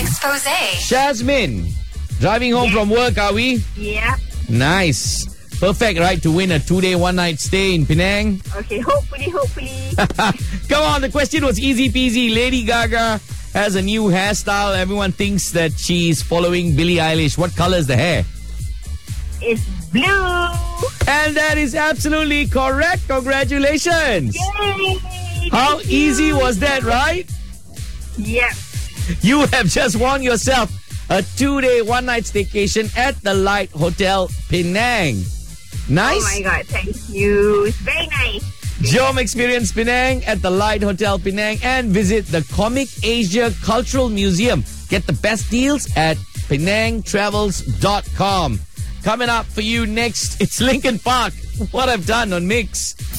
Expose. Jasmine, driving home from work, are we? Yeah. Nice. Perfect, right, to win a 2-day, 1-night stay in Penang. Okay, hopefully. Come on, the question was easy peasy. Lady Gaga has a new hairstyle. Everyone thinks that she's following Billie Eilish. What color is the hair? It's blue. And that is absolutely correct. Congratulations. Yay! How Thank you. easy was that, right? Yep. You have just won yourself a 2-day, 1-night staycation at the Light Hotel Penang. Nice. Oh my God, thank you. It's very nice. Jom experience Penang at the Light Hotel Penang and visit the Comic Asia Cultural Museum. Get the best deals at penangtravels.com. Coming up for you next, it's Linkin Park. What I've done on Mix.